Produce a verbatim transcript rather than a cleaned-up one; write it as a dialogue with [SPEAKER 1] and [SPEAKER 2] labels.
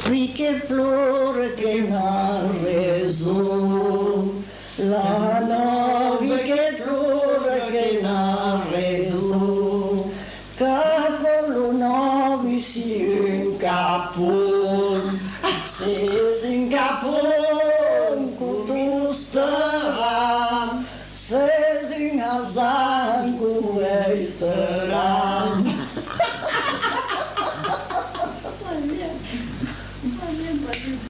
[SPEAKER 1] oui che flore che n'ha reso, la nave che flore che n'ha reso, cavolo navi si un capone, se si un capone cu tu staram, se si un azan cu eiter.